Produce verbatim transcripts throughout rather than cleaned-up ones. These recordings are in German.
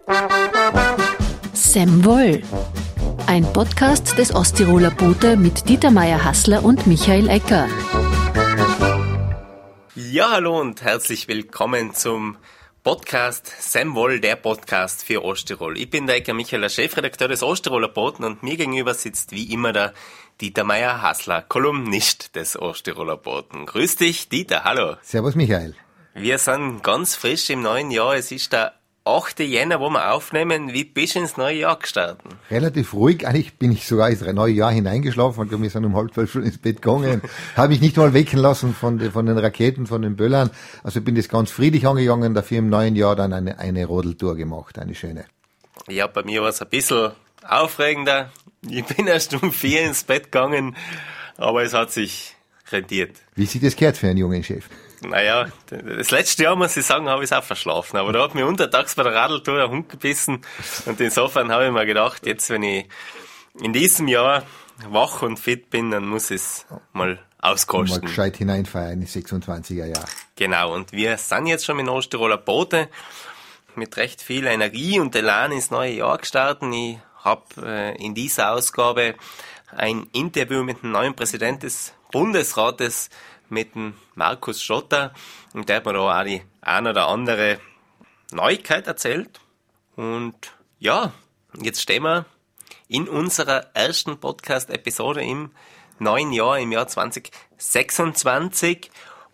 Semwoll, ein Podcast des Osttiroler Bote mit Dieter Meier-Hassler und Michael Ecker. Ja, hallo und herzlich willkommen zum Podcast Semwoll, der Podcast für Osttirol. Ich bin der Ecker Michael, der Chefredakteur des Osttiroler Boten, und mir gegenüber sitzt wie immer der Dieter Meier-Hassler, Kolumnist des Osttiroler Boten. Grüß dich, Dieter, hallo. Servus, Michael. Wir sind ganz frisch im neuen Jahr. Es ist der achte Jänner, wo wir aufnehmen. Wie bist du ins neue Jahr gestartet? Relativ ruhig. Eigentlich bin ich sogar ins neue Jahr hineingeschlafen. Wir sind um halb zwölf schon ins Bett gegangen. Habe mich nicht mal wecken lassen von den, von den Raketen, von den Böllern. Also bin das ganz friedlich angegangen. Dafür im neuen Jahr dann eine, eine Rodeltour gemacht. Eine schöne. Ja, bei mir war es ein bisschen aufregender. Ich bin erst um vier ins Bett gegangen, aber es hat sich rentiert. Wie sich das gehört für einen jungen Chef? Naja, das letzte Jahr, muss ich sagen, habe ich es auch verschlafen. Aber da hat mir untertags bei der Radeltour ein Hund gebissen. Und insofern habe ich mir gedacht, jetzt, wenn ich in diesem Jahr wach und fit bin, dann muss ich es mal auskosten. Mal gescheit hineinfeiern in die sechsundzwanziger Jahre. Genau, und wir sind jetzt schon mit Osttiroler Bote mit recht viel Energie und Elan ins neue Jahr gestartet. Ich habe äh, in dieser Ausgabe ein Interview mit dem neuen Präsidenten des Bundesrates, mit dem Markus Schotter, und der hat mir da auch die ein oder andere Neuigkeit erzählt. Und ja, jetzt stehen wir in unserer ersten Podcast-Episode im neuen Jahr, im Jahr zwanzig sechsundzwanzig,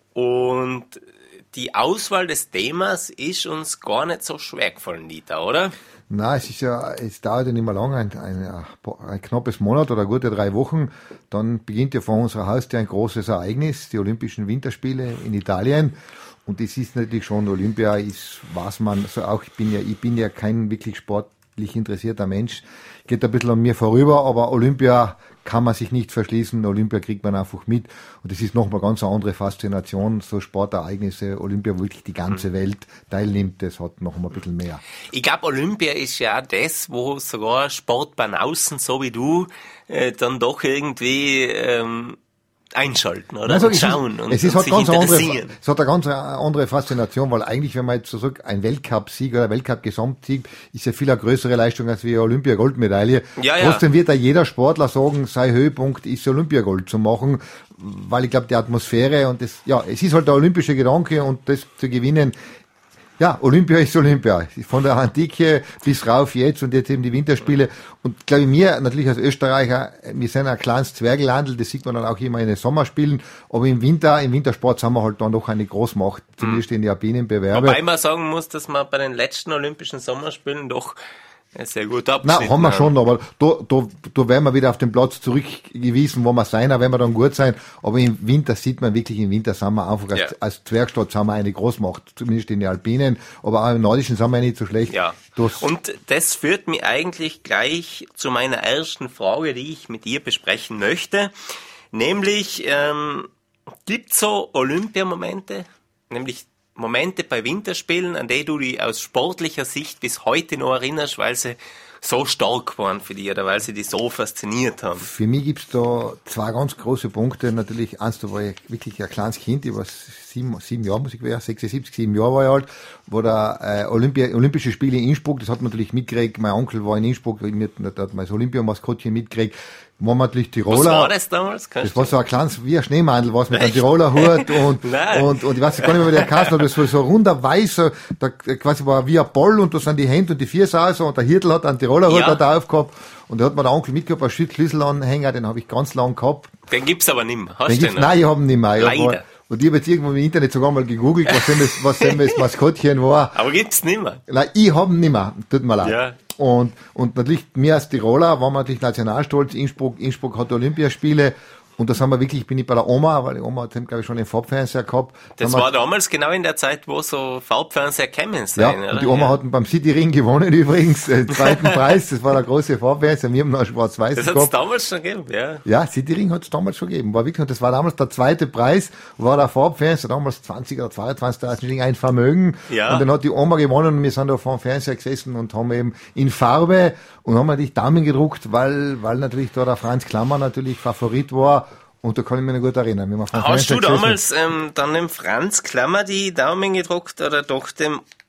und die Auswahl des Themas ist uns gar nicht so schwer gefallen, Dieter, oder? Na, es ist ja, es dauert ja nicht mehr lang, ein, ein, ein knappes Monat oder gute drei Wochen. Dann beginnt ja vor unserer Haustür ein großes Ereignis, die Olympischen Winterspiele in Italien. Und das ist natürlich schon, Olympia ist, was man, so auch, ich bin ja, ich bin ja kein wirklich sportlich interessierter Mensch, geht ein bisschen an mir vorüber, aber Olympia kann man sich nicht verschließen, Olympia kriegt man einfach mit, und das ist nochmal ganz eine andere Faszination, so Sportereignisse, Olympia, wo wirklich die ganze Welt teilnimmt, das hat noch mal ein bisschen mehr. Ich glaube, Olympia ist ja das, wo sogar Sportbanausen, so wie du, äh, dann doch irgendwie ähm, einschalten, oder? Also und schauen ist, und, es ist und halt sich ganz interessieren. Andere, es hat eine ganz andere Faszination, weil eigentlich, wenn man jetzt so sagt, ein Weltcup-Sieg oder ein Weltcup-Gesamtsieg ist ja viel eine größere Leistung als wie eine Olympia-Goldmedaille. Ja, ja. Trotzdem wird da jeder Sportler sagen, sein Höhepunkt ist Olympiagold zu machen, weil ich glaube, die Atmosphäre und das, ja, es ist halt der olympische Gedanke, und das zu gewinnen. Ja, Olympia ist Olympia. Von der Antike bis rauf jetzt und jetzt eben die Winterspiele. Und glaube ich, mir natürlich als Österreicher, wir sind ein kleines Zwerglandl, das sieht man dann auch immer in den Sommerspielen. Aber im Winter, im Wintersport sind wir halt dann doch eine Großmacht, zumindest in die alpinen Bewerbe. Wobei man sagen muss, dass man bei den letzten Olympischen Sommerspielen doch sehr gut abgeschnitten. Nein, haben wir schon, aber da, da, da werden wir wieder auf den Platz zurückgewiesen, wo wir sein, auch wenn wir dann gut sein. Aber im Winter sieht man wirklich, im Winter sind wir einfach, ja. als, als Zwergstadt sind wir eine Großmacht, zumindest in den Alpinen, aber auch im Nordischen sind wir nicht so schlecht. Ja. Das und das führt mich eigentlich gleich zu meiner ersten Frage, die ich mit dir besprechen möchte. Nämlich, ähm, gibt's so Olympiamomente, nämlich Momente bei Winterspielen, an die du dich aus sportlicher Sicht bis heute noch erinnerst, weil sie so stark waren für dich oder weil sie dich so fasziniert haben? Für mich gibt's da zwei ganz große Punkte. Natürlich, eins, da war ich wirklich ein kleines Kind, ich war sieben, sieben Jahre, muss ich werden, sechsundsiebzig, sieben Jahre war ich alt, wo der äh, Olympia, Olympische Spiele in Innsbruck, das hat man natürlich mitgekriegt, mein Onkel war in Innsbruck, da hat man das Olympiamaskottchen mitgekriegt, waren wir natürlich Tiroler. Was war das damals? Kannst das war so ein kleines, wie ein Schneemandel, was mit einem Tiroler Hut und, und, und ich weiß gar nicht mehr, wie der Kasten hat, das war so ein runder weißer, da quasi war wie ein Ball, und da sind die Hände und die Füße aus, und der Hirtel hat einen Tiroler Hut, ja, hat er aufgehabt, und da hat mir der Onkel mitgehabt, einen Schlüsselanhänger, den habe ich ganz lang gehabt. Den gibt's aber nicht mehr. Hast den du gibt's, den nein, ich habe ihn nicht mehr. Ich Leider. Hab, und ich habe jetzt irgendwo im Internet sogar mal gegoogelt, was denn das, was denn das Maskottchen war. Aber gibt's nicht mehr? Nein, ich habe ihn nicht mehr. Tut mir leid. Ja. Und, und natürlich, mir als Tiroler waren wir natürlich nationalstolz. Innsbruck, Innsbruck hat Olympiaspiele. Und das haben wir wirklich, bin ich bei der Oma, weil die Oma hat, glaube ich, schon den Farbfernseher gehabt. Das war damals genau in der Zeit, wo so Farbfernseher kämen sein, ja, oder? Und die Oma ja. hat beim Cityring gewonnen übrigens, den zweiten Preis. Das war der große Farbfernseher. Wir haben noch schwarz-weiß Das hat es damals schon gegeben, ja. Ja, Cityring hat es damals schon gegeben. War wirklich, das war damals der zweite Preis, war der Farbfernseher, damals zwanzig oder zweiundzwanzig, ein Vermögen. Ja. Und dann hat die Oma gewonnen, und wir sind da vor dem Fernseher gesessen und haben eben in Farbe und haben natürlich Daumen gedruckt, weil, weil natürlich da der Franz Klammer natürlich Favorit war. Und da kann ich mich noch gut erinnern. Wie wir Hast du damals ähm, dann dem Franz Klammer die Daumen gedruckt oder doch dem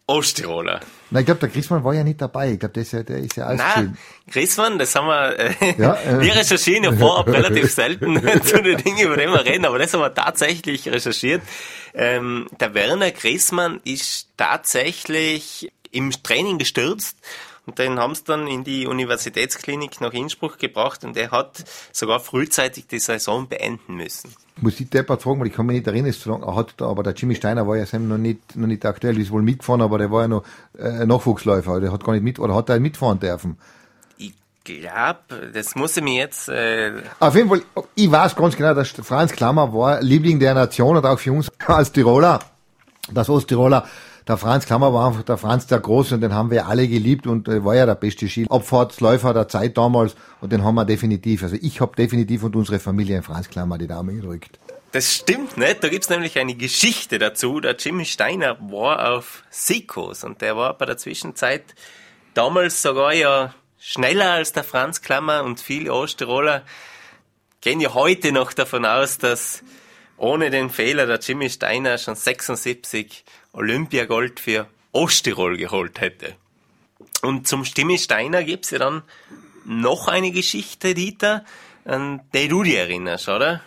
Osttiroler. Nein, ich glaube, der Chrismann war ja nicht dabei. Ich glaube, der ist ja, der ist ja ausgeschieden. Nein, Chrismann, das haben wir, äh, Ja, äh. wir recherchieren ja vorab relativ selten zu den Dingen, über die wir reden, aber das haben wir tatsächlich recherchiert. Ähm, der Werner Chrismann ist tatsächlich im Training gestürzt. Und den haben sie dann in die Universitätsklinik nach Innsbruck gebracht und er hat sogar frühzeitig die Saison beenden müssen. Muss ich deppert fragen, weil ich kann mich nicht erinnern, so lange, hat, aber der Jimmy Steiner war ja noch nicht, noch nicht aktuell, ist wohl mitgefahren, aber der war ja noch äh, Nachwuchsläufer, der hat gar nicht mit, oder hat er mitfahren dürfen? Ich glaube, das muss ich mir jetzt... Äh Auf jeden Fall, ich weiß ganz genau, dass Franz Klammer war Liebling der Nation und auch für uns als Tiroler, das Osttiroler. Der Franz Klammer war einfach der Franz der Große und den haben wir alle geliebt und äh, war ja der beste Skilabfahrtsläufer der Zeit damals und den haben wir definitiv, also ich habe definitiv und unsere Familie in Franz Klammer die Daumen gedrückt. Das stimmt nicht, da gibt's nämlich eine Geschichte dazu. Der Jimmy Steiner war auf Seekurs und der war bei der Zwischenzeit damals sogar ja schneller als der Franz Klammer und viele Osttiroler gehen ja heute noch davon aus, dass ohne den Fehler der Jimmy Steiner schon sechsundsiebzig Olympiagold für Osttirol geholt hätte. Und zum Jimmy Steiner gibt's ja dann noch eine Geschichte, Dieter, an die du dich erinnerst, oder?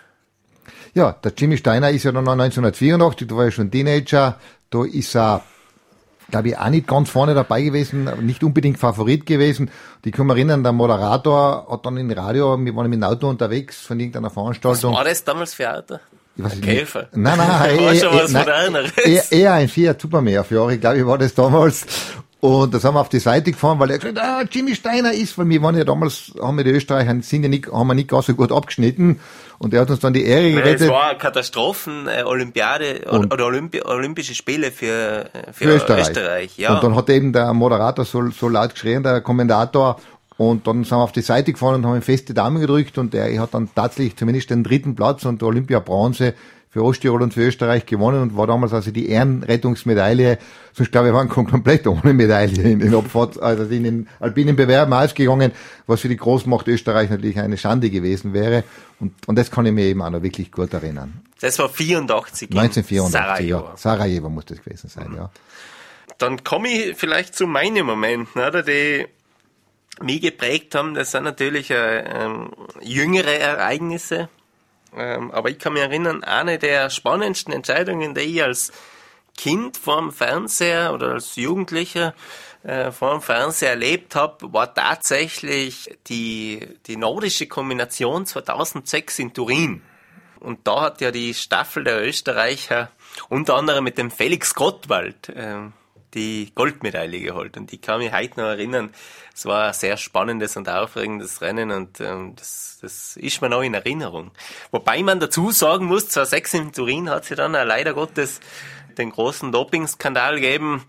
Ja, der Jimmy Steiner ist ja dann neunzehnhundertvierundachtzig, da war er schon Teenager, da ist er, glaube ich, auch nicht ganz vorne dabei gewesen, nicht unbedingt Favorit gewesen. Die kann mich erinnern, der Moderator hat dann im Radio, wir waren mit dem Auto unterwegs von irgendeiner Veranstaltung. Was war das damals für ein Auto? Ich weiß ein nicht. Käfer? Nein, nein, war eher, schon was nein, Moderneres. eher, eher ein Fiat Supermeer für Jahre, glaube ich, war das damals. Und das haben wir auf die Seite gefahren, weil er gesagt hat, ah, Jimmy Steiner ist, weil wir waren ja damals, haben wir die Österreicher, sind ja nicht, haben wir nicht ganz so gut abgeschnitten. Und er hat uns dann die Ehre gerettet. Es war eine Katastrophen-Olympiade oder Olympi- Olympische Spiele für, für, für Österreich. Österreich. Ja. Und dann hat eben der Moderator so, so laut geschrien, der Kommentator, und dann sind wir auf die Seite gefahren und haben ihm feste Daumen gedrückt und er hat dann tatsächlich zumindest den dritten Platz und Olympia Bronze für Osttirol und für Österreich gewonnen und war damals also die Ehrenrettungsmedaille. Sonst glaube ich, wir waren komplett ohne Medaille in den Abfahrt, also in den alpinen Bewerben ausgegangen, was für die Großmacht Österreich natürlich eine Schande gewesen wäre. Und, und das kann ich mir eben auch noch wirklich gut erinnern. Das war vierundachtzig neunzehnhundertvierundachtzig, Sarajevo. ja. Sarajevo muss das gewesen sein, ja. Dann komme ich vielleicht zu meinen Momenten, oder, die mich geprägt haben. Das sind natürlich äh, ähm, jüngere Ereignisse. Ähm, aber ich kann mich erinnern, eine der spannendsten Entscheidungen, die ich als Kind vorm Fernseher oder als Jugendlicher äh, vorm Fernseher erlebt habe, war tatsächlich die, die nordische Kombination zweitausendsechs in Turin. Und da hat ja die Staffel der Österreicher unter anderem mit dem Felix Gottwald äh, die Goldmedaille geholt. Und ich kann mich heute noch erinnern, es war ein sehr spannendes und aufregendes Rennen und ähm, das, das ist mir noch in Erinnerung. Wobei man dazu sagen muss, zweitausendsechs in Turin hat sie dann auch leider Gottes den großen Dopingskandal gegeben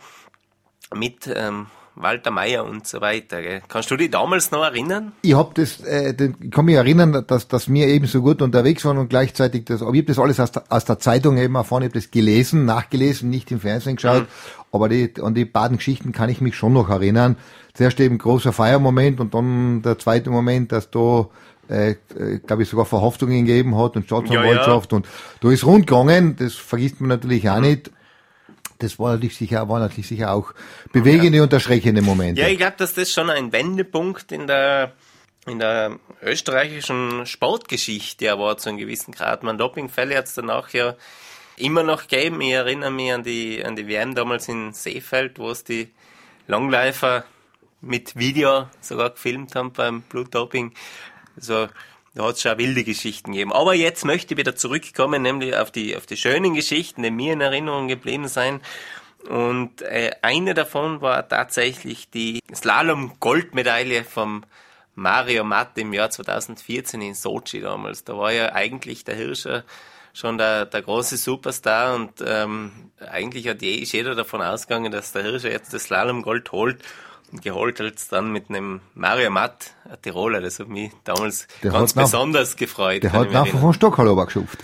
mit ähm, Walter Mayer und so weiter. Gell. Kannst du dich damals noch erinnern? Ich hab das, äh, den, ich kann mich erinnern, dass, dass wir eben so gut unterwegs waren und gleichzeitig das, aber ich habe das alles aus der, aus der Zeitung eben erfahren, ich habe das gelesen, nachgelesen, nicht im Fernsehen geschaut, mhm. aber die, an die beiden Geschichten kann ich mich schon noch erinnern. Zuerst eben großer Feiermoment und dann der zweite Moment, dass da äh, glaube ich sogar Verhaftungen gegeben hat und Staatsanwaltschaft ja, ja. und da ist rund gegangen, das vergisst man natürlich auch mhm. nicht. Das war natürlich sicher, war natürlich sicher auch bewegende ja. und erschreckende Momente. Ja, ich glaube, dass das schon ein Wendepunkt in der in der österreichischen Sportgeschichte war zu einem gewissen Grad. Man Dopingfälle hat es danach ja immer noch gegeben. Ich erinnere mich an die an die W M damals in Seefeld, wo es die Longläufer mit Video sogar gefilmt haben beim Blutdoping. Also da hat es schon wilde Geschichten gegeben. Aber jetzt möchte ich wieder zurückkommen, nämlich auf die auf die schönen Geschichten, die mir in Erinnerung geblieben sind. Und äh, eine davon war tatsächlich die Slalom-Goldmedaille vom Mario Matt im Jahr zweitausendvierzehn in Sochi damals. Da war ja eigentlich der Hirscher schon der, der große Superstar und ähm, eigentlich hat je, ist jeder davon ausgegangen, dass der Hirscher jetzt das Slalom-Gold holt. Und geholt hat es dann mit einem Mario Matt, ein Tiroler, das hat mich damals der ganz besonders nach, gefreut. Der hat nachher von Stockhallober geschafft.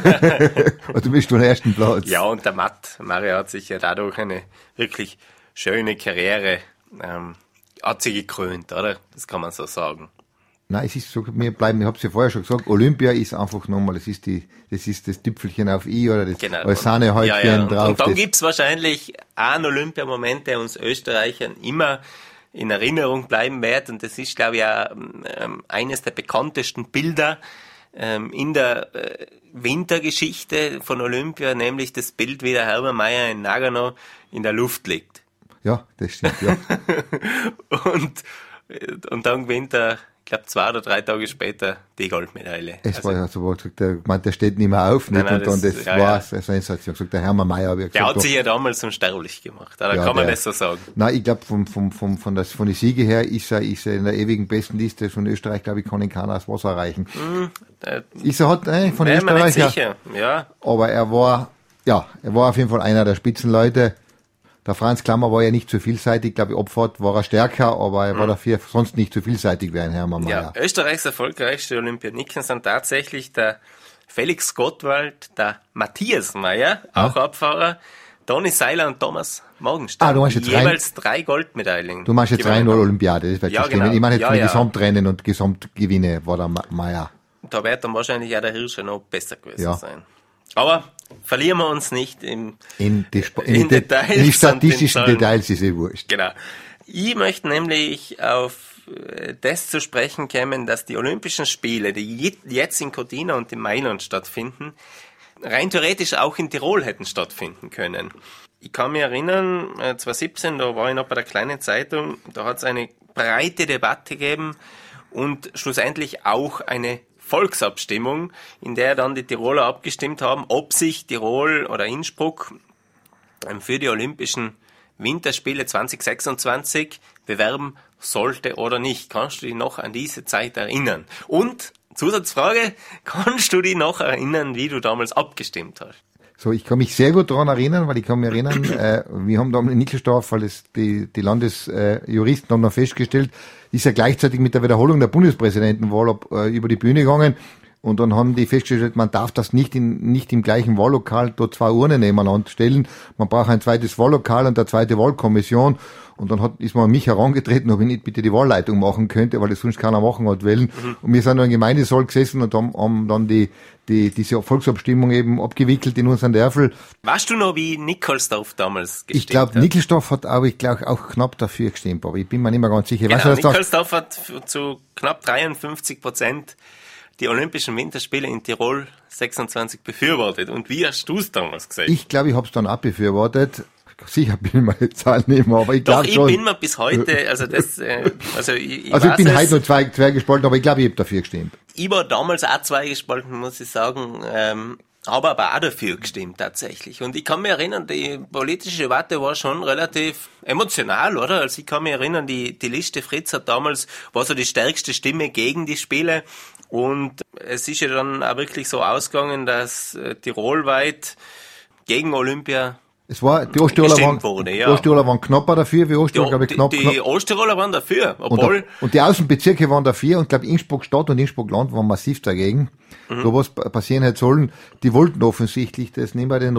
Also bist du am ersten Platz. Ja, und der Matt, Mario hat sich ja dadurch eine wirklich schöne Karriere, ähm, hat sie gekrönt, oder? Das kann man so sagen. Nein, es ist so, wir bleiben, ich habe es ja vorher schon gesagt, Olympia ist einfach nochmal, das ist die, das ist das Tüpfelchen auf I oder das genau. als Sahnehäubchen ja, ja. drauf. Und dann gibt's wahrscheinlich einen Olympiamoment, der uns Österreichern immer in Erinnerung bleiben wird, und das ist, glaube ich, auch ähm, eines der bekanntesten Bilder ähm, in der äh, Wintergeschichte von Olympia, nämlich das Bild, wie der Hermann Mayer in Nagano in der Luft liegt. Ja, das stimmt, ja. und, und dann gewinnt er, ich glaube, zwei oder drei Tage später die Goldmedaille. Es also, war ja so, der, man, der steht nicht mehr auf, nicht? Nein, nein, und dann, das das, ja, war ja. eine Sensation. Sagt der Hermann Mayer, habe ich der gesagt. hat sich ja damals unsterblich gemacht, da ja, kann man der, das so sagen. Nein, ich glaube, vom, vom, vom, von, das, von den Siege her ist er, ist er in der ewigen besten Liste von Österreich, glaube ich, kann ihn keiner das Wasser reichen. Hm, äh, ist er hat, äh, von nee, Österreich nicht sicher, ja. Aber er war, ja, er war auf jeden Fall einer der Spitzenleute. Der Franz Klammer war ja nicht so vielseitig, glaube ich, Abfahrt war er stärker, aber er war mhm. dafür sonst nicht so vielseitig wie ein Hermann Mayer. Ja, Österreichs erfolgreichste Olympioniken sind tatsächlich der Felix Gottwald, der Matthias Mayer, auch ja. Abfahrer, Toni Seiler und Thomas Morgenstern. Ah, du meinst jetzt jeweils rein, drei Goldmedaillen. Du meinst jetzt rein nur Olympiade, das wird ja, schon stimmen. Genau. Ich meine jetzt ja, von den ja. Gesamtrennen und Gesamtgewinne war der Mayer. Da wird dann wahrscheinlich auch der Hirscher noch besser gewesen ja. sein. Aber verlieren wir uns nicht im, in die, Sp- in in die, Details in die statistischen in Details ist eh wurscht. Genau. Ich möchte nämlich auf das zu sprechen kommen, dass die Olympischen Spiele, die jetzt in Cortina und in Mailand stattfinden, rein theoretisch auch in Tirol hätten stattfinden können. Ich kann mich erinnern, zwanzig siebzehn, da war ich noch bei der kleinen Zeitung, da hat es eine breite Debatte gegeben und schlussendlich auch eine Volksabstimmung, in der dann die Tiroler abgestimmt haben, ob sich Tirol oder Innsbruck für die Olympischen Winterspiele zwanzig sechsundzwanzig bewerben sollte oder nicht. Kannst du dich noch an diese Zeit erinnern? Und, Zusatzfrage, kannst du dich noch erinnern, wie du damals abgestimmt hast? So, ich kann mich sehr gut daran erinnern, weil ich kann mich erinnern, äh, wir haben da in Nickelsdorf, weil das die, die Landesjuristen äh, haben noch festgestellt, ist ja gleichzeitig mit der Wiederholung der Bundespräsidentenwahl ab, äh, über die Bühne gegangen. Und dann haben die festgestellt, man darf das nicht in, nicht im gleichen Wahllokal dort zwei Urnen nebeneinander stellen. Man braucht ein zweites Wahllokal und eine zweite Wahlkommission. Und dann hat, ist man an mich herangetreten, ob ich nicht bitte die Wahlleitung machen könnte, weil das sonst keiner machen hat wollen. Mhm. Und wir sind da im Gemeindesaal gesessen und haben, haben dann die, die, diese Volksabstimmung eben abgewickelt in unseren Dörfel. Weißt du noch, wie Nickelsdorf damals gestimmt ich glaub, hat? Ich glaube, Nickelsdorf hat aber, ich glaube, auch knapp dafür gestimmt, aber ich bin mir nicht mehr ganz sicher. Genau, weißt du, Nickelsdorf hat zu knapp dreiundfünfzig Prozent die Olympischen Winterspiele in Tirol sechsundzwanzig befürwortet. Und wie hast du es damals gesagt? Ich glaube, ich habe es dann auch befürwortet. Sicher bin ich mir die Zahl nicht mehr, aber ich glaube schon. Ich bin mir bis heute, also das, äh, also ich, ich Also ich bin es, heute nur zwei, zwei gespalten, aber ich glaube, ich habe dafür gestimmt. Ich war damals auch zwei gespalten, muss ich sagen, ähm, habe aber auch dafür gestimmt, tatsächlich. Und ich kann mich erinnern, die politische Debatte war schon relativ emotional, oder? Also ich kann mich erinnern, die, die Liste Fritz hat damals, war so die stärkste Stimme gegen die Spiele. Und es ist ja dann auch wirklich so ausgegangen, dass äh, tirolweit gegen Olympia es war, die Osttiroler waren, wurde, ja. die Osttiroler waren knapper dafür, wie Osttiroler, glaube ich, knapp. Die, die Osttiroler waren dafür, obwohl... Und, und die Außenbezirke waren dafür und, glaube ich, Innsbruck Stadt und Innsbruck Land waren massiv dagegen. Mhm. Da was passieren hätte sollen. Die wollten offensichtlich das, nehmen wir den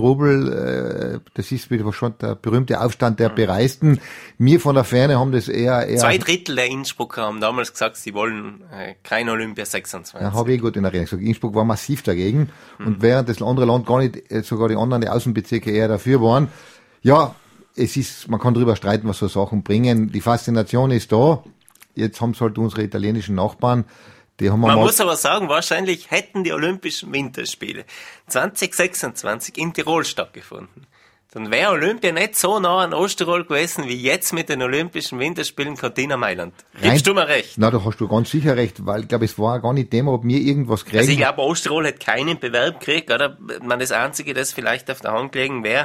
Rubel, äh, das ist wieder schon der berühmte Aufstand der mhm. Bereisten. Wir von der Ferne haben das eher... eher Zwei Drittel der Innsbrucker haben damals gesagt, sie wollen äh, kein Olympia sechsundzwanzig. Ja, habe ich gut in Erinnerung gesagt. Innsbruck war massiv dagegen. Mhm. Und während das andere Land gar nicht, sogar die anderen, die Außenbezirke eher dafür waren. Ja, es ist, man kann drüber streiten, was so Sachen bringen. Die Faszination ist da. Jetzt haben es halt unsere italienischen Nachbarn. Die haben man mal muss aber sagen, wahrscheinlich hätten die Olympischen Winterspiele zwanzig sechsundzwanzig in Tirol stattgefunden. Dann wäre Olympia nicht so nah an Osttirol gewesen, wie jetzt mit den Olympischen Winterspielen Cortina Mailand. Gibst du mir recht? Na, da hast du ganz sicher recht, weil ich glaube, es war gar nicht Thema, ob wir irgendwas kriegen. Also ich glaube, Osttirol hätte keinen Bewerb gekriegt, oder? Man, das Einzige, das vielleicht auf der Hand gelegen wäre,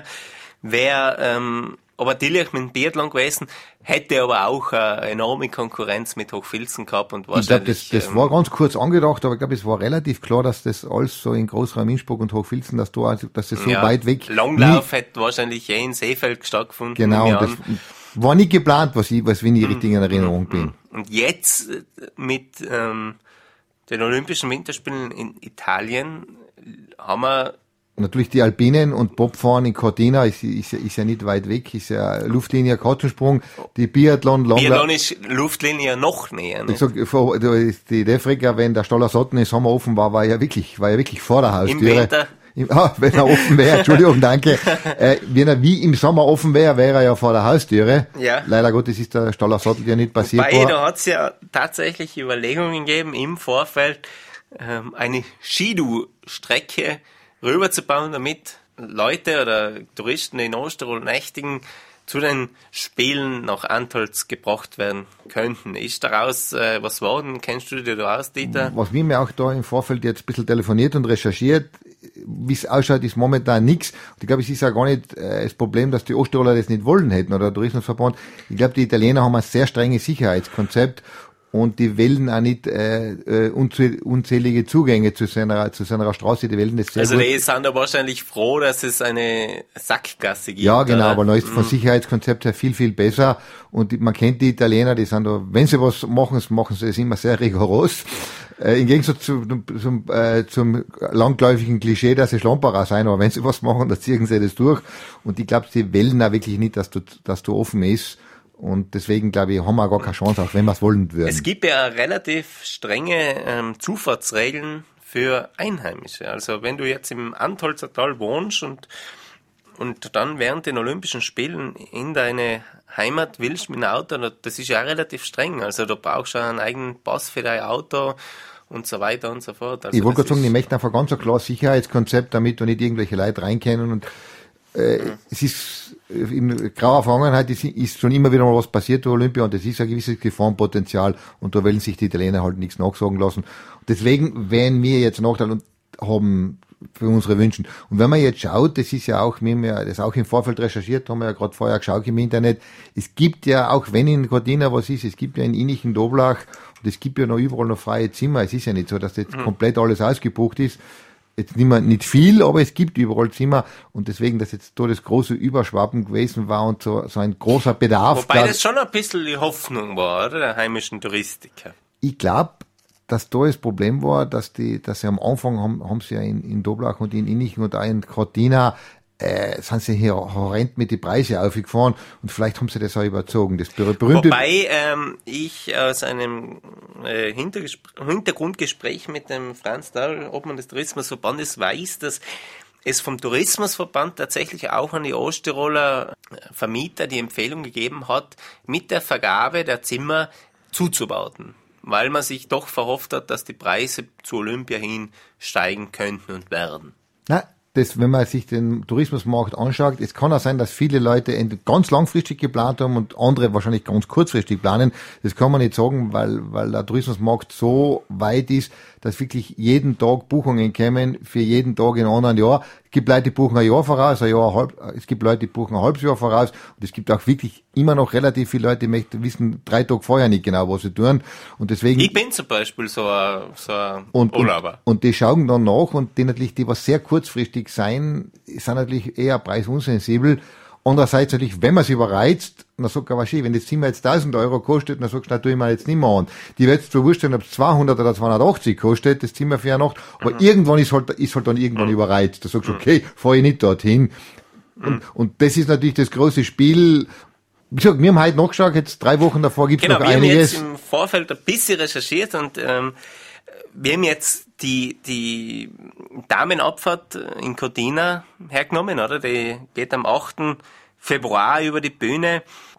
wäre ähm, aber Tillach mit dem Biathlon gewesen, hätte aber auch eine enorme Konkurrenz mit Hochfilzen gehabt und wahrscheinlich... Ich glaube, das, das ähm, war ganz kurz angedacht, aber ich glaube, es war relativ klar, dass das alles so in Großraum Innsbruck und Hochfilzen, dass du also, dass das so ja, weit weg... Langlauf nie, hätte wahrscheinlich eh in Seefeld stattgefunden. Genau, das war nicht geplant, was ich, was wenn ich richtig in Erinnerung bin. Und jetzt mit ähm, den Olympischen Winterspielen in Italien haben wir natürlich die Alpinen und Bobfahren in Cortina ist, ist, ist ja nicht weit weg, ist ja Luftlinie, Katzensprung, die Biathlon, Langlauf. Biathlon ist Luftlinie noch näher. Ne? Ich sag, vor, die Defricker, wenn der Stoller Sotten im Sommer offen war, war ja wirklich, war ja wirklich vor der Haustüre. Im Winter. Im, ah, wenn er offen wäre, Entschuldigung, danke. Äh, wenn er wie im Sommer offen wäre, wäre er ja vor der Haustüre. Ja. Leider Gottes ist der Stoller Sottel ja nicht passiert. Wobei, da hat es ja tatsächlich Überlegungen gegeben, im Vorfeld ähm, eine Skidu-Strecke rüberzubauen, damit Leute oder Touristen in Osttirol nächtigen zu den Spielen nach Antholz gebracht werden könnten. Ist daraus äh, was geworden? Kennst du dich da aus, Dieter? Was wir mir auch da im Vorfeld jetzt ein bisschen telefoniert und recherchiert, wie es ausschaut, ist momentan nichts. Und ich glaube, es ist ja gar nicht äh, das Problem, dass die Osttiroler das nicht wollen hätten oder der Tourismusverband. Ich glaube, die Italiener haben ein sehr strenges Sicherheitskonzept und die wählen auch nicht äh, äh, unzählige Zugänge zu seiner, zu seiner Straße, die wählen das sehr also gut. Also die sind da wahrscheinlich froh, dass es eine Sackgasse gibt. Ja, genau, oder? aber da ist vom Sicherheitskonzept her viel, viel besser. Und die, man kennt die Italiener, die sind da, wenn sie was machen, machen sie es immer sehr rigoros. Äh, Im Gegensatz zu, zum, äh, zum langläufigen Klischee, dass sie Schlamperer sein, aber wenn sie was machen, dann ziehen sie das durch. Und ich glaube, sie wählen auch wirklich nicht, dass du, dass du offen ist. Und deswegen, glaube ich, haben wir auch gar keine Chance, auch wenn wir es wollen würden. Es gibt ja relativ strenge ähm, Zufahrtsregeln für Einheimische. Also wenn du jetzt im Antholzer Tal wohnst und, und dann während den Olympischen Spielen in deine Heimat willst mit dem Auto, das ist ja auch relativ streng. Also du brauchst ja einen eigenen Pass für dein Auto und so weiter und so fort. Also ich wollte gerade sagen, die möchten einfach ganz ein klares Sicherheitskonzept, damit da nicht irgendwelche Leute rein können. Und äh, mhm. es ist in grauer Vergangenheit ist, ist schon immer wieder mal was passiert bei Olympia und es ist ein gewisses Gefahrenpotenzial und da wollen sich die Italiener halt nichts nachsagen lassen. Und deswegen werden wir jetzt Nachteil haben für unsere Wünsche. Und wenn man jetzt schaut, das ist ja auch, wir haben ja das auch im Vorfeld recherchiert, haben wir ja gerade vorher geschaut im Internet, es gibt ja, auch wenn in Cortina was ist, es gibt ja in Innichen, Doblach und es gibt ja noch überall noch freie Zimmer. Es ist ja nicht so, dass jetzt mhm. komplett alles ausgebucht ist. Jetzt nicht, mehr, nicht viel, aber es gibt überall Zimmer und deswegen, dass jetzt da das große Überschwappen gewesen war und so, so ein großer Bedarf. Wobei glaub, das schon ein bisschen die Hoffnung war, oder? Der heimischen Touristiker. Ich glaube, dass da das Problem war, dass die, dass sie am Anfang haben, haben sie ja in, in Doblach und in Innichen und auch in Cortina äh, sind sie hier horrend mit die Preise aufgefahren und vielleicht haben sie das auch überzogen. Das berühmte Wobei ähm, ich aus einem äh, Hintergrundgespräch mit dem Franz Dahl, Obmann des Tourismusverbandes, weiß, dass es vom Tourismusverband tatsächlich auch an die Osttiroler Vermieter die Empfehlung gegeben hat, mit der Vergabe der Zimmer zuzubauen, weil man sich doch verhofft hat, dass die Preise zu Olympia hin steigen könnten und werden. Na, das, wenn man sich den Tourismusmarkt anschaut, es kann auch sein, dass viele Leute ganz langfristig geplant haben und andere wahrscheinlich ganz kurzfristig planen. Das kann man nicht sagen, weil, weil der Tourismusmarkt so weit ist, dass wirklich jeden Tag Buchungen kämen für jeden Tag in einem anderen Jahr. Es gibt Leute, die buchen ein Jahr voraus, ein Jahr, halb, es gibt Leute, die buchen ein halbes Jahr voraus und es gibt auch wirklich immer noch relativ viele Leute, die möchten wissen drei Tage vorher nicht genau, was sie tun. Und deswegen. Ich bin zum Beispiel so ein, so ein und, Urlauber. Und, und die schauen dann nach und die natürlich, die was sehr kurzfristig sein, sind natürlich eher preisunsensibel. Andererseits natürlich, wenn man es überreizt, dann sagt er, was wenn das Zimmer jetzt tausend Euro kostet, dann sagst du, na, tu ich mir jetzt nicht mehr an. Die wird es zwar wurscht sein, ob es zweihundert oder zweihundertachtzig kostet, das Zimmer für eine Nacht, aber mhm. irgendwann ist halt, ist halt dann irgendwann mhm. überreizt. Da sagst du, okay, fahr ich nicht dorthin. Mhm. Und, und das ist natürlich das große Spiel. Wie gesagt, wir haben heute nachgeschaut, jetzt drei Wochen davor gibt es genau, noch einiges. Genau, wir haben jetzt im Vorfeld ein bisschen recherchiert und ähm, wir haben jetzt die, die Damenabfahrt in Cortina hergenommen, oder? Die geht am achten Februar über die Bühne.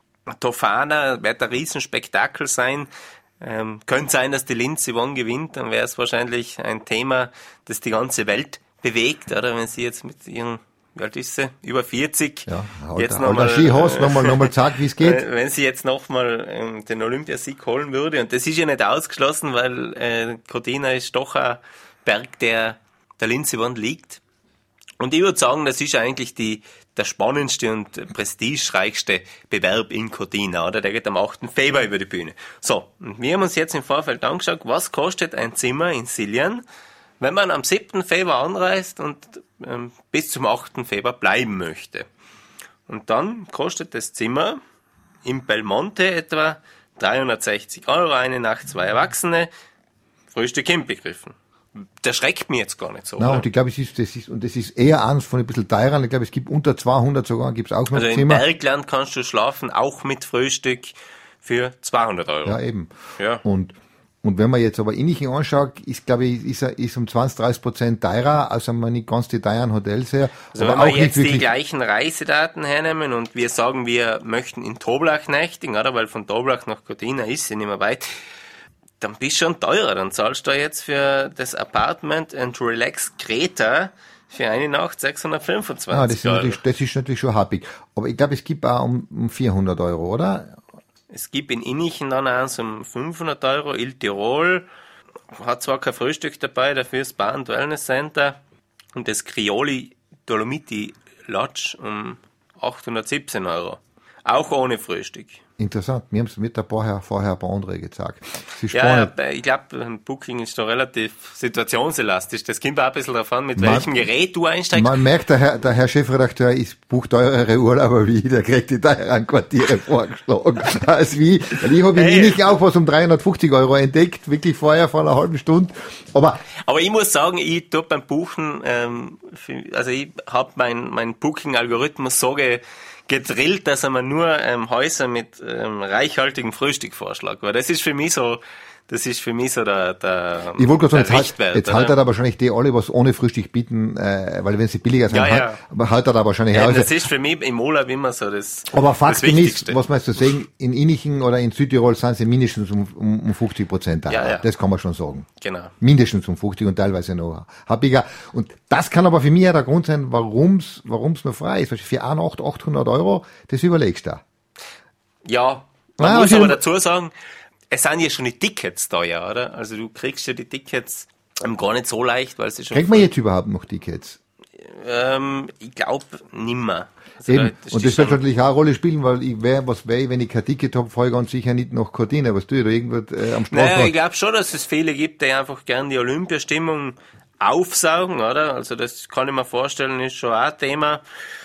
Tofana wird ein Riesenspektakel sein. Ähm, könnte sein, dass die Lindsey Vonn gewinnt, dann wäre es wahrscheinlich ein Thema, das die ganze Welt bewegt, oder? Wenn sie jetzt mit ihren, wie alt ist sie? Über vierzig. Ja, halt, jetzt halt nochmal, Skihorst, nochmal, nochmal sagt, wie es geht. Wenn sie jetzt nochmal ähm, den Olympiasieg holen würde, und das ist ja nicht ausgeschlossen, weil äh, Cortina ist doch ein Berg, der der Lindsey Vonn liegt. Und ich würde sagen, das ist eigentlich die der spannendste und prestigereichste Bewerb in Cortina, oder? Der geht am achten Februar über die Bühne. So, und wir haben uns jetzt im Vorfeld angeschaut, was kostet ein Zimmer in Siljan, wenn man am siebten Februar anreist und ähm, bis zum achten Februar bleiben möchte. Und dann kostet das Zimmer im Belmonte etwa dreihundertsechzig Euro, eine Nacht, zwei Erwachsene, Frühstück inbegriffen. der schreckt mich jetzt gar nicht so. Nein, und ich glaube, es ist, das ist, und das ist eher eins von ein bisschen teurer. Ich glaube, es gibt unter zweihundert sogar, gibt es auch noch Also Zimmer. im Bergland kannst du schlafen, auch mit Frühstück für zweihundert Euro. Ja, eben. Ja. Und, und wenn man jetzt aber Innichen anschaut, ist, glaube ich, ist er, ist um zwanzig, dreißig Prozent teurer, also man nicht ganz die teuren Hotels her. Also aber wenn wir auch jetzt nicht die gleichen Reisedaten hernehmen und wir sagen, wir möchten in Toblach nächtigen, oder? Weil von Toblach nach Cortina ist ja nicht mehr weit, dann bist du schon teurer. Dann zahlst du jetzt für das Apartment and Relax Kreta für eine Nacht sechshundertfünfundzwanzig ah, das ist Euro. natürlich, das ist natürlich schon happig. Aber ich glaube, es gibt auch um, um vierhundert Euro, oder? Es gibt in Innichen dann eins um fünfhundert Euro, Il Tirol hat zwar kein Frühstück dabei, dafür das Bar und Wellness Center und das Crioli Dolomiti Lodge um achthundertsiebzehn Euro. Auch ohne Frühstück. Interessant. Wir haben es mit der vorher, vorher ein paar andere gezeigt. Das ist Ja, spannend. ja, ich glaube, Booking ist da relativ situationselastisch. Das kommt auch ein bisschen davon, mit Man- welchem Gerät du einsteigst. Man merkt, der Herr, der Herr Chefredakteur ist, bucht teurere Urlauber wie ich, der kriegt die teuren Quartiere vorgeschlagen. Als wie, weil ich habe in Hey. Innichen auch was um dreihundertfünfzig Euro entdeckt, wirklich vorher vor einer halben Stunde. Aber Aber ich muss sagen, ich tue beim Buchen, ähm, für, also ich habe mein, mein Booking-Algorithmus so ge, gedrillt, dass er mir nur ähm, Häuser mit ähm, reichhaltigem Frühstück vorschlägt. Weil das ist für mich so, das ist für mich so der, der, ich wollte gerade der sagen, jetzt, Richtwert. halt, jetzt oder? haltet er wahrscheinlich die alle, was ohne Frühstück bieten, äh, weil wenn sie billiger sind, Ja, halt, ja. aber haltet er wahrscheinlich Ja, aus. das ist für mich im Urlaub immer so das, Aber das Fakt ist, Wichtigste. was man so sagen, in Innichen oder in Südtirol sind sie mindestens um, um, um fünfzig Prozent teurer. Ja, ja. Das kann man schon sagen. Genau. Mindestens um fünfzig und teilweise noch happiger. Und das kann aber für mich ja der Grund sein, warum's, warum's noch frei ist. Weil für eine Nacht achthundert Euro, das überlegst du. Ja, man Ah, muss also- aber dazu sagen, es sind ja schon die Tickets da, ja, oder? Also du kriegst ja die Tickets ähm, gar nicht so leicht, weil sie schon... Kriegt man jetzt überhaupt noch Tickets? Ähm, ich glaube nimmer. Also Eben. da- Und steht das wird schon- natürlich auch eine Rolle spielen, weil ich wär, was wäre, wenn ich kein Ticket habe, fahre ich ganz sicher nicht nach Cortina. Was tue ich da irgendwo äh, am Naja, Straßenrand? ich glaube schon, dass es viele gibt, die einfach gern die Olympiastimmung aufsaugen, oder? Also das kann ich mir vorstellen, ist schon auch ein Thema.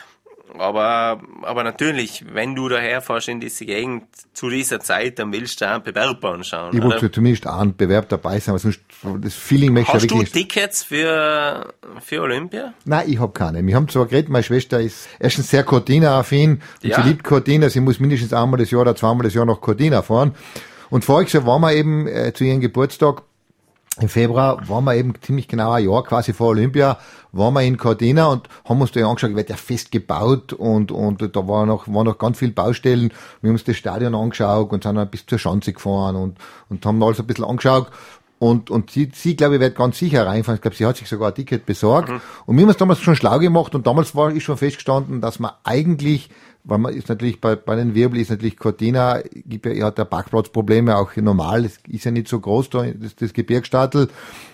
Aber, aber natürlich, wenn du daher fährst in diese Gegend zu dieser Zeit, dann willst du auch einen Bewerb anschauen. Ich oder? wollte zumindest einen Bewerb dabei sein, aber sonst, das Feeling möchte ich Hast du wirklich nicht. Tickets für, für Olympia? Nein, ich habe keine. Wir haben zwar geredet, meine Schwester ist erstens sehr Cortina-affin und Ja. sie liebt Cortina. Sie muss mindestens einmal das Jahr oder zweimal das Jahr nach Cortina fahren. Und voriges Jahr waren wir eben äh, zu ihrem Geburtstag im Februar, waren wir eben ziemlich genau ein Jahr quasi vor Olympia, waren wir in Cortina und haben uns da angeschaut, wird ja fest gebaut und, und da war noch, waren noch ganz viele Baustellen. Wir haben uns das Stadion angeschaut und sind dann bis zur Schanze gefahren und, und haben alles ein bisschen angeschaut. Und, und sie, sie, glaube ich, wird ganz sicher reinfahren. Ich glaube, sie hat sich sogar ein Ticket besorgt. Mhm. Und wir haben es damals schon schlau gemacht und damals war ich schon festgestanden, dass man eigentlich, weil man ist natürlich bei, bei den Wirbel ist natürlich Cortina, gibt ja, hat ja Parkplatzprobleme auch normal, es ist ja nicht so groß da, das, das Gebirgsstadtel.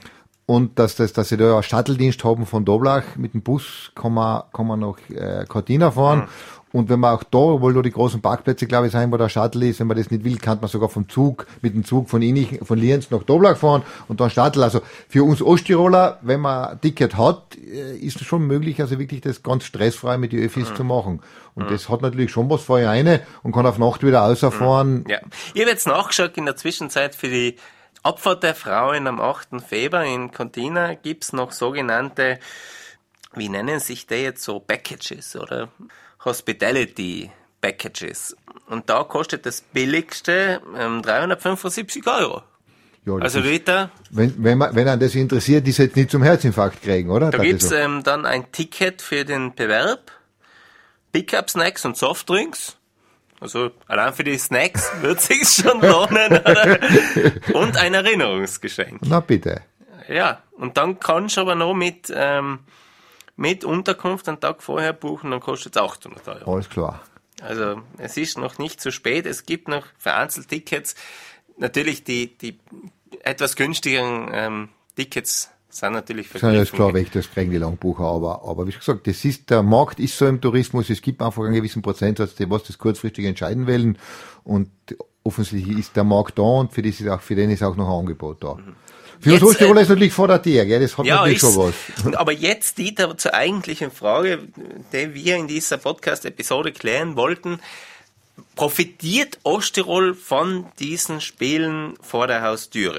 Und dass, dass, dass sie da einen Shuttle-Dienst haben von Doblach, mit dem Bus kann man, kann man nach äh, Cortina fahren. Mhm. Und wenn man auch da, obwohl da die großen Parkplätze, glaube ich, sein, wo der Shuttle ist, wenn man das nicht will, kann man sogar vom Zug, mit dem Zug von Inich, von Lienz nach Doblach fahren und dann Shuttle. Also für uns Osttiroler, wenn man ein Ticket hat, ist es schon möglich, also wirklich das ganz stressfrei mit den Öffis mhm. zu machen. Und mhm. das hat natürlich schon was vorher eine und kann auf Nacht wieder rausfahren. Ja. Ich habe jetzt nachgeschaut in der Zwischenzeit für die Abfahrt der Frauen am achten Februar in Cortina gibt's noch sogenannte, wie nennen sich die jetzt so, Packages oder Hospitality Packages. Und da kostet das billigste ähm, dreihundertfünfundsiebzig Euro. Ja, also ist, Rita, wenn, wenn, man, wenn einen das interessiert, ist jetzt nicht zum Herzinfarkt kriegen, oder? da Das gibt's ist so. ähm, dann ein Ticket für den Bewerb, Pickup-Snacks und Softdrinks. Also allein für die Snacks wird sich's schon lohnen, oder? Und ein Erinnerungsgeschenk. Na bitte. Ja, und dann kannst du aber noch mit, ähm, mit Unterkunft einen Tag vorher buchen, dann kostet es achthundert Euro. Alles klar. Also es ist noch nicht zu spät, es gibt noch vereinzelt Tickets. Natürlich die, die etwas günstigeren ähm, Tickets sind natürlich Das ist ja vergriffen. klar weg, das kriegen die Langbucher, aber, aber wie gesagt, das ist, der Markt ist so im Tourismus, es gibt einfach einen gewissen Prozentsatz, die was das kurzfristig entscheiden wollen und offensichtlich ist der Markt da und für, das ist auch, für den ist auch noch ein Angebot da. Für uns Osttiroler äh, ist natürlich vor der Tür, gell? Das hat ja, natürlich ist, schon was. Aber jetzt, Dieter, zur eigentlichen Frage, die wir in dieser Podcast-Episode klären wollten. Profitiert Osttirol von diesen Spielen vor der Haustüre?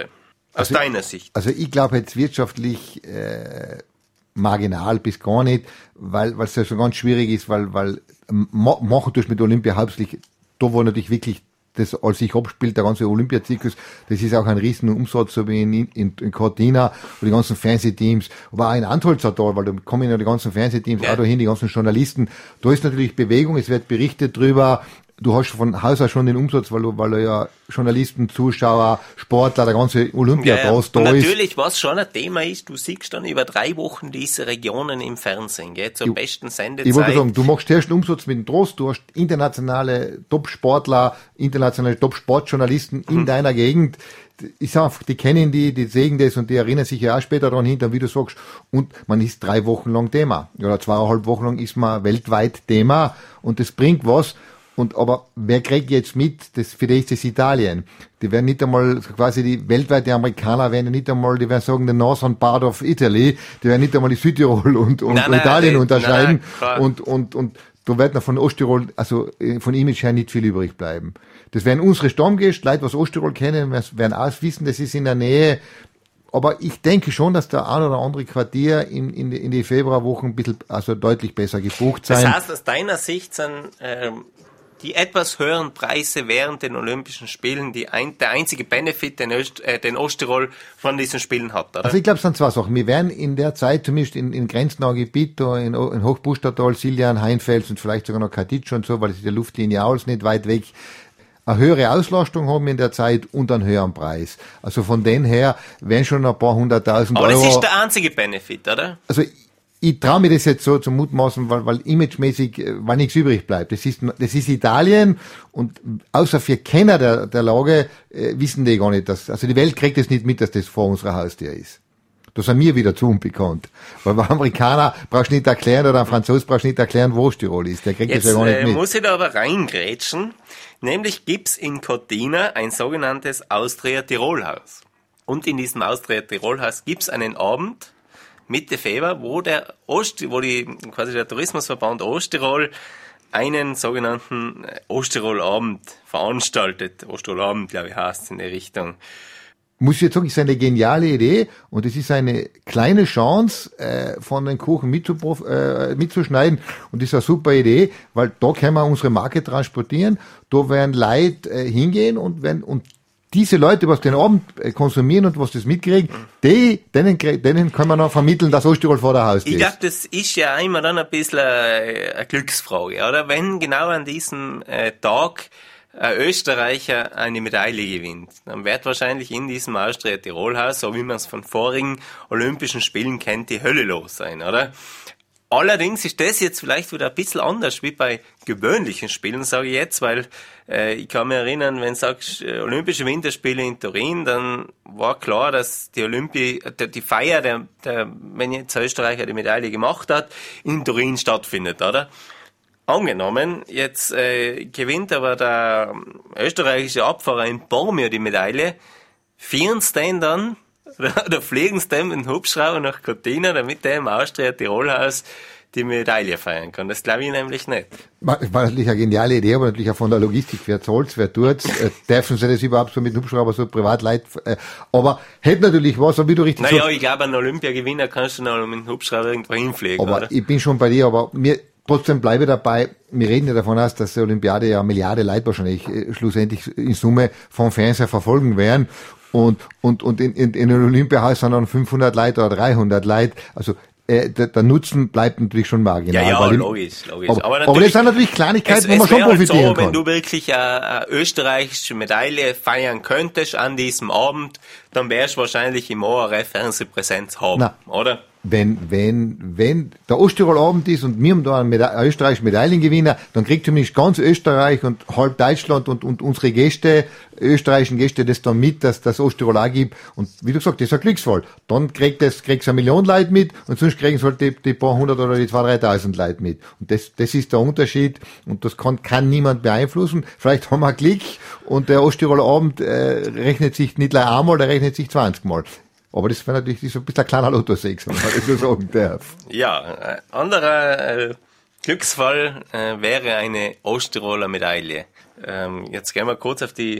Aus also, deiner Sicht? Also ich glaube jetzt wirtschaftlich äh, marginal bis gar nicht, weil es ja schon ganz schwierig ist, weil weil ma, machen tust mit Olympia hauptsächlich, da wo natürlich wirklich das als sich abspielt, der ganze Olympiazirkus, das ist auch ein riesen Umsatz, so wie in, in, in Cortina, wo die ganzen Fernsehteams, aber auch in Antholzertal, weil da kommen ja die ganzen Fernsehteams ja. auch dahin, die ganzen Journalisten. Da ist natürlich Bewegung, es wird berichtet drüber. Du hast von Haus aus schon den Umsatz, weil du, weil du ja Journalisten, Zuschauer, Sportler, der ganze Olympiatrost ja, ja. da ist. Natürlich, was schon ein Thema ist, du siehst dann über drei Wochen diese Regionen im Fernsehen, gell, zur ich, besten Sendezeit. Ich wollte sagen, du machst erst den Umsatz mit dem Trost, du hast internationale Top-Sportler, internationale Top-Sportjournalisten in mhm. deiner Gegend. Ich sag einfach, die kennen die, die sehen das und die erinnern sich ja auch später daran hinter, wie du sagst. Und man ist drei Wochen lang Thema. Oder zweieinhalb Wochen lang ist man weltweit Thema und das bringt was. Und, aber wer kriegt jetzt mit? Das, für die ist das Italien. Die werden nicht einmal, quasi die weltweite Amerikaner werden nicht einmal, die werden sagen, the northern part of Italy, die werden nicht einmal die Südtirol und, und nein, Italien nein, unterscheiden. Nein, und, und, und, da wird noch von Osttirol, also, von Image her nicht viel übrig bleiben. Das werden unsere Stammgäste, Leute, was Osttirol kennen, werden auch wissen, das ist in der Nähe. Aber ich denke schon, dass der ein oder andere Quartier in, in, die, in die Februarwochen ein bisschen, also deutlich besser gebucht sein. Das heißt, aus deiner Sicht sind, ähm, die etwas höheren Preise während den Olympischen Spielen die ein, der einzige Benefit, den, Öst, äh, den Osttirol von diesen Spielen hat, oder? Also ich glaube, es sind zwei Sachen. Wir werden in der Zeit, zumindest in, in grenznahen Gebiet, da in, in Hochbustertal, Siljan, Heinfels und vielleicht sogar noch Katice und so, weil es ist die Luftlinie auch nicht weit weg, eine höhere Auslastung haben in der Zeit und einen höheren Preis. Also von den her werden schon ein paar hunderttausend Euro. Aber das ist der einzige Benefit, oder? Also ich traue mir das jetzt so zum Mutmaßen, weil, weil imagemäßig, weil nichts übrig bleibt. Das ist, das ist Italien und außer für Kenner der, der Lage äh, wissen die gar nicht, dass, also die Welt kriegt es nicht mit, dass das vor unserer Haustür ist. Das sind mir wieder zu unbekannt. Weil bei Amerikaner brauchst du nicht erklären oder ein Franzos brauchst du nicht erklären, wo Osttirol ist. Der kriegt jetzt, das ja gar nicht äh, mit. Muss ich da aber reingrätschen. Nämlich gibt's in Cortina ein sogenanntes Austria-Tirol-Haus. Und in diesem Austria-Tirol-Haus gibt's einen Abend, Mitte Februar, wo der Ost, wo die, quasi der Tourismusverband Osttirol einen sogenannten Osttirol-Abend veranstaltet. Osttirol-Abend, glaube ich, heißt es in der Richtung. Muss ich jetzt sagen, ist eine geniale Idee und es ist eine kleine Chance, äh, von den Kuchen mitzuprof- äh, mitzuschneiden und das ist eine super Idee, weil da können wir unsere Marke transportieren, da werden Leute äh, hingehen und wenn, und diese Leute, was den Abend konsumieren und was das mitkriegen, die, denen, denen können wir noch vermitteln, dass Osttirol vor der Haustür ist. Ich glaube, das ist ja immer dann ein bisschen eine, eine Glücksfrage, oder? Wenn genau an diesem äh, Tag ein Österreicher eine Medaille gewinnt, dann wird wahrscheinlich in diesem Austria-Tirol-Haus, so wie man es von vorigen Olympischen Spielen kennt, die Hölle los sein, oder? Allerdings ist das jetzt vielleicht wieder ein bisschen anders wie bei gewöhnlichen Spielen, sage ich jetzt, weil äh, ich kann mich erinnern, wenn du sagst, äh, Olympische Winterspiele in Turin, dann war klar, dass die Olympi, die, die Feier, der, der, wenn jetzt ein Österreicher die Medaille gemacht hat, in Turin stattfindet, oder? Angenommen, jetzt äh, gewinnt aber der österreichische Abfahrer in Bormio die Medaille, feiern sie den dann, oder fliegen sie dem mit dem Hubschrauber nach Cortina, damit der im Austria-Tirol-Haus die Medaille feiern kann. Das glaube ich nämlich nicht. War, war natürlich eine geniale Idee, aber natürlich auch von der Logistik. Wer zahlt's, wer tut's? äh, dürfen sie das überhaupt so mit dem Hubschrauber, so Privatleit? Äh, aber hätte natürlich was, aber wie du richtig naja, sagst. Ich glaube, einen Olympiagewinner kannst du noch mit dem Hubschrauber irgendwo hinfliegen, aber oder? Ich bin schon bei dir, aber mir, trotzdem bleibe ich dabei. Wir reden ja davon aus, dass die Olympiade ja eine Milliarde Leute wahrscheinlich äh, schlussendlich in Summe vom Fernseher verfolgen werden. Und, und, und in, in, in einem Olympiahaus sind dann fünfhundert Leute oder dreihundert Leute. Also, äh, der, der Nutzen bleibt natürlich schon marginal. Ja, ja, weil logisch, logisch. Aber, aber, aber das sind natürlich Kleinigkeiten, es, wo man es schon profitieren halt so, kann. Wenn du wirklich eine, eine österreichische Medaille feiern könntest an diesem Abend, dann wärst du wahrscheinlich im O R F Fernsehpräsenz haben, Na, oder? Wenn, wenn, wenn der Osttirol-Abend ist und wir haben da einen, Meda- einen österreichischen Medaillengewinner, dann kriegt zumindest ganz Österreich und halb Deutschland und, und unsere Gäste, österreichischen Gäste, das dann mit, dass das Osttirol auch gibt. Und wie du gesagt, das ist ein Glücksfall. Dann kriegt das, kriegst du eine Million Leute mit und sonst kriegen es halt die, die paar hundert oder die zwei, dreitausend Leute mit. Und das, das ist der Unterschied und das kann, kann niemand beeinflussen. Vielleicht haben wir Glück und der Osttirol-Abend äh, rechnet sich nicht gleich einmal, der rechnet sich zwanzig Mal. Aber das wäre natürlich so ein bisschen ein kleiner Lotto-Sechs, wenn man das so sagen darf. Ja, ein anderer äh, Glücksfall äh, wäre eine Osttiroler Medaille. Ähm, jetzt gehen wir kurz auf die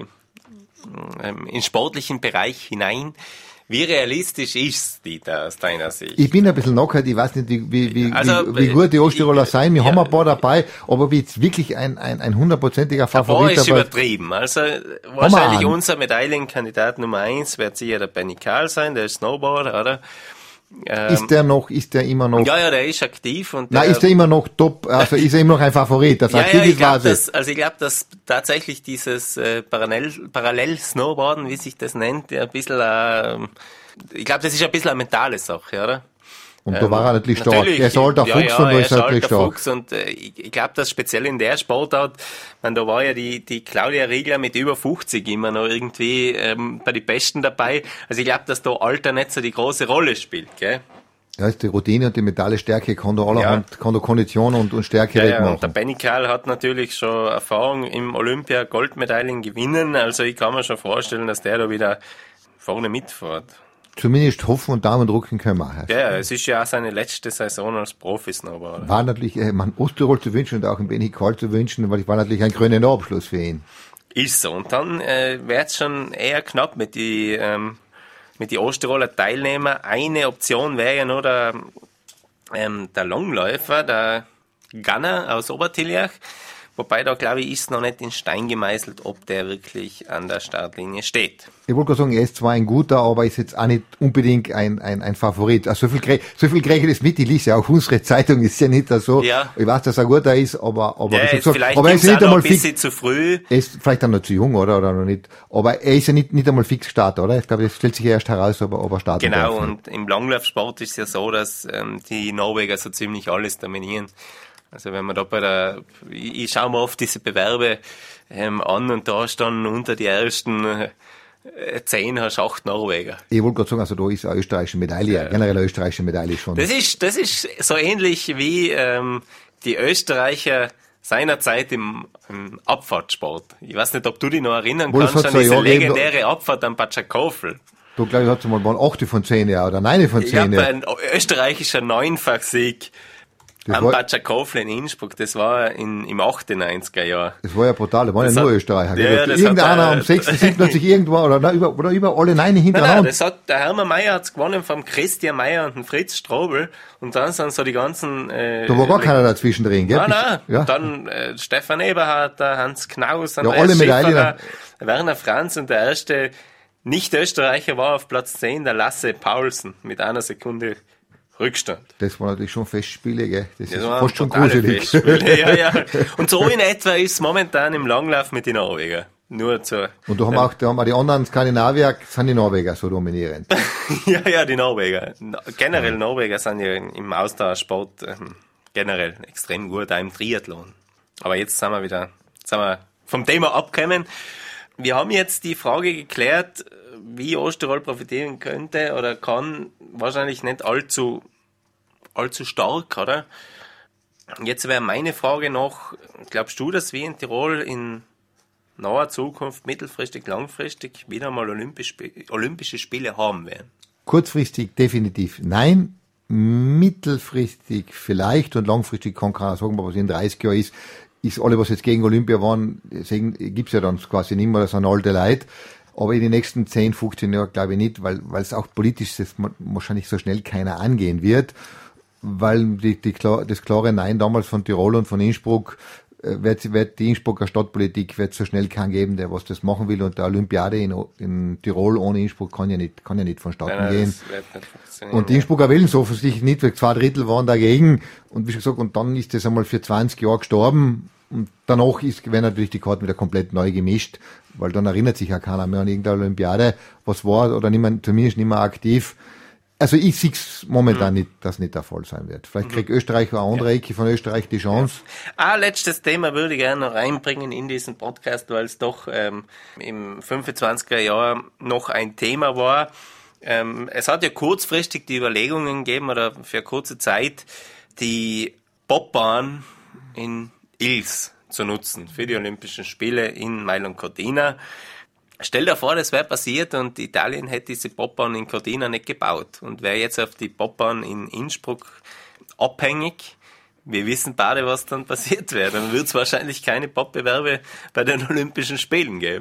ähm, in sportlichen Bereich hinein. Wie realistisch ist Dieter aus deiner Sicht? Ich bin ein bisschen knockert, ich weiß nicht, wie, wie, wie, also, wie, wie gut die Osttiroler ich, sein. Wir ja, haben ein paar dabei, aber wie jetzt wirklich ein, ein, ein hundertprozentiger Favorit. Der ist dabei. übertrieben. Also, wahrscheinlich unser Medaillenkandidat Nummer eins wird sicher der Benny Karl sein, der ist Snowboarder, oder? Ähm, ist der noch, ist der immer noch? Ja, ja, der ist aktiv und Nein, der, ist der immer noch top, also ist er immer noch ein Favorit, das ja, aktiv ja, ich ist, glaub, weiß dass, also ich glaube, dass tatsächlich dieses äh, Parallel, Parallel-Snowboarden, wie sich das nennt, ja, ein bisschen, äh, ich glaube, das ist ein bisschen eine mentale Sache, oder? Und da war er natürlich stark. Natürlich, Er ist alter ja, Fuchs ja, und da er ist er natürlich alter stark. Fuchs und äh, ich, ich glaube, dass speziell in der Sportart, man, da war ja die die Claudia Riegler mit über fünfzig immer noch irgendwie ähm, bei den Besten dabei. Also ich glaube, dass da Alter nicht so die große Rolle spielt, gell? Ja, ist die Routine und die mentale Stärke kann da allerhand, ja. kann da Kondition und, und Stärke ja, wegmachen. Ja, und der Benny Karl hat natürlich schon Erfahrung im Olympia Goldmedaillen gewinnen, also ich kann mir schon vorstellen, dass der da wieder vorne mitfährt. Zumindest hoffen und Daumen drücken können wir. Ja, ja, es ist ja auch seine letzte Saison als Profi-Snowboarder. War natürlich, äh, man Osttirol zu wünschen und auch ein Benny Karl zu wünschen, weil ich war natürlich ein krönender Abschluss für ihn. Ist so. Und dann äh, wäre es schon eher knapp mit die ähm, mit die Osttiroler Teilnehmer. Eine Option wäre ja nur der, ähm, der Longläufer, der Ganner aus Obertiljach. Wobei da, glaube ich, ist noch nicht in Stein gemeißelt, ob der wirklich an der Startlinie steht. Ich wollte gerade sagen, er ist zwar ein guter, aber ist jetzt auch nicht unbedingt ein, ein, ein Favorit. Also so viel, so viel kriege ich das mit. Ich lese ja auch unsere Zeitung, ist ja nicht so. Ja. Ich weiß, dass er guter ist, aber, aber, ja, wie gesagt, vielleicht aber er ist ja nicht einmal fix. Ein bisschen zu früh. Er ist vielleicht dann noch zu jung, oder, oder noch nicht. Aber er ist ja nicht, nicht einmal fix gestartet, oder? Ich glaube, das stellt sich ja erst heraus, ob er, ob er starten Genau, darf. Und im Langlaufsport ist es ja so, dass, ähm, die Norweger so ziemlich alles dominieren. Also wenn man da bei der, ich, ich schaue mir oft diese Bewerbe ähm, an und da stehen unter die ersten äh, zehn hast acht Norweger. Ich wollte gerade sagen, also da ist eine österreichische Medaille, ja. generell eine österreichische Medaille schon. Das ist, das ist so ähnlich wie ähm, die Österreicher seinerzeit im, im Abfahrtsport. Ich weiß nicht, ob du dich noch erinnern Wohl, kannst an so diese Jahr legendäre gegeben, Abfahrt am Batschakofel. Da glaube ich, hat es mal waren acht von zehn Jahren oder neun von zehn Jahren. Ein österreichischer Neunfachsieg. Am Batschakofel in Innsbruck, das war in, im achtundneunziger Jahr. Das war ja brutal, da waren das ja nur hat, Österreicher. Ja, Irgendeiner am sechsten, siebten hat sich irgendwo, oder, oder, über, oder über alle neun hintereinander. Nein, nein, das hat, der Hermann Mayer hat's gewonnen vom Christian Mayer und dem Fritz Strobel. Und dann sind so die ganzen, äh, da war gar keiner dazwischen drin, gell? Nein, nein. Ja. Dann, äh, Stefan Eberhardt, der Hans Knaus, ja, alle Medaillen. Werner Franz und der erste Nicht-Österreicher war auf Platz zehn, der Lasse Paulsen, mit einer Sekunde Rückstand. Das war natürlich schon Festspiele, gell? Das, das ist war fast schon gruselig. Ja, ja. Und so in etwa ist es momentan im Langlauf mit den Norwegern. Nur zur, Und da haben, auch, da haben auch die anderen Skandinavier, sind die Norweger so dominierend. Ja, ja, die Norweger. Generell Norweger sind ja im Ausdauersport ähm, generell extrem gut, auch im Triathlon. Aber jetzt sind wir wieder, jetzt sind wir vom Thema abgekommen. Wir haben jetzt die Frage geklärt, wie Osttirol profitieren könnte oder kann, wahrscheinlich nicht allzu, allzu stark, oder? Jetzt wäre meine Frage noch, glaubst du, dass wir in Tirol in naher Zukunft, mittelfristig, langfristig wieder mal Olympisch, Olympische Spiele haben werden? Kurzfristig definitiv nein, mittelfristig vielleicht und langfristig kann keiner sagen, was in dreißig Jahren ist, ist alle, was jetzt gegen Olympia waren, gibt's ja dann quasi nicht mehr, das sind alte Leute. Aber in den nächsten zehn, fünfzehn Jahren glaube ich nicht, weil weil es auch politisch das wahrscheinlich so schnell keiner angehen wird, weil die, die, das klare Nein damals von Tirol und von Innsbruck wird, wird die Innsbrucker Stadtpolitik wird so schnell keinen geben, der was das machen will, und der Olympiade in, in Tirol ohne Innsbruck kann ja nicht kann ja nicht vonstatten nein, nein, gehen. Und die Innsbrucker wählen so offensichtlich nicht, weil zwei Drittel waren dagegen, und wie schon gesagt, und dann ist das einmal für zwanzig Jahre gestorben. Und danach ist, werden natürlich die Karten wieder komplett neu gemischt, weil dann erinnert sich ja keiner mehr an irgendeine Olympiade, was war, oder nicht mehr, zumindest nicht mehr aktiv. Also ich sehe es momentan mhm. nicht, dass nicht der Fall sein wird. Vielleicht kriegt mhm. Österreich eine andere ja. Ecke von Österreich die Chance. Ja. Ein letztes Thema würde ich gerne noch reinbringen in diesen Podcast, weil es doch ähm, im fünfundzwanziger Jahr noch ein Thema war. Ähm, es hat ja kurzfristig die Überlegungen gegeben, oder für kurze Zeit, die Bobbahn in Ils zu nutzen für die Olympischen Spiele in Mailand Cortina. Stell dir vor, das wäre passiert und Italien hätte diese Bobbahn in Cortina nicht gebaut und wäre jetzt auf die Bobbahn in Innsbruck abhängig. Wir wissen beide, was dann passiert wäre. Dann wird es wahrscheinlich keine Bob-Bewerbe bei den Olympischen Spielen geben.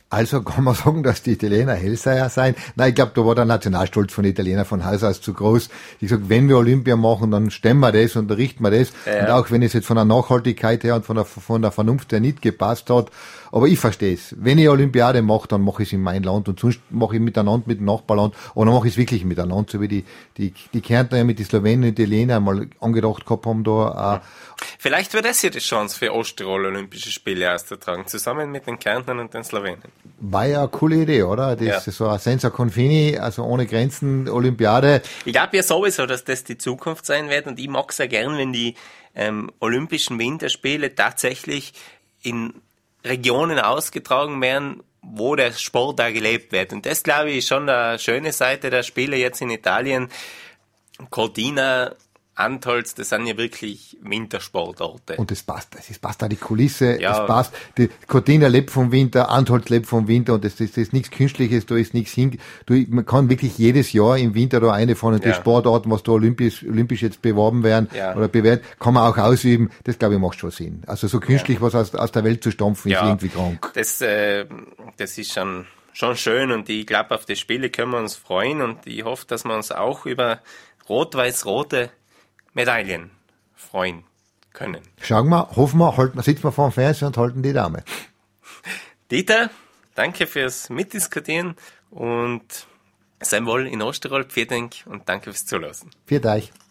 Also kann man sagen, dass die Italiener Hellseher sein. Nein, ich glaube, da war der Nationalstolz von den Italienern von Haus aus zu groß. Ich sag, wenn wir Olympia machen, dann stemmen wir das und richten wir das. Ja. Und auch wenn es jetzt von der Nachhaltigkeit her und von der, von der Vernunft her nicht gepasst hat. Aber ich verstehe es. Wenn ich Olympiade mache, dann mache ich es in mein Land und sonst mache ich miteinander mit dem Nachbarland. Oder mache ich es wirklich miteinander, so wie die, die, die Kärntner ja mit den Slowenen und die Italiener einmal angedacht gehabt haben da. Äh, Vielleicht wird das ja die Chance für Osttirol Olympische Spiele auszutragen, zusammen mit den Kärntnern und den Slowenen. War ja eine coole Idee, oder? Das ja. ist so ein Senza Confini, also ohne Grenzen, Olympiade. Ich glaube ja sowieso, dass das die Zukunft sein wird und ich mag es ja gern, wenn die ähm, Olympischen Winterspiele tatsächlich in Regionen ausgetragen werden, wo der Sport da gelebt wird. Und das, glaube ich, ist schon eine schöne Seite der Spiele jetzt in Italien. Cortina, Antholz, das sind ja wirklich Wintersportorte. Und das passt, das passt da die Kulisse, ja. das passt. Die Cortina lebt vom Winter, Antholz lebt vom Winter und das, das, das ist nichts Künstliches, da ist nichts hin. Du, man kann wirklich jedes Jahr im Winter da eine von den ja. Sportarten, was da olympisch, olympisch jetzt beworben werden ja. oder bewährt, kann man auch ausüben. Das, glaube ich, macht schon Sinn. Also so künstlich ja. was aus, aus der Welt zu stampfen, ja. ist irgendwie krank. Das, äh, das ist schon, schon schön und ich glaube, auf die Spiele können wir uns freuen und ich hoffe, dass wir uns auch über rot-weiß-rote Medaillen freuen können. Schauen wir, hoffen wir, halten wir, sitzen wir vor dem Fernseher und halten die Daumen. Dieter, danke fürs Mitdiskutieren und sei wohl in Osttirol, vielen Dank und danke fürs Zuhören. Vielen Dank.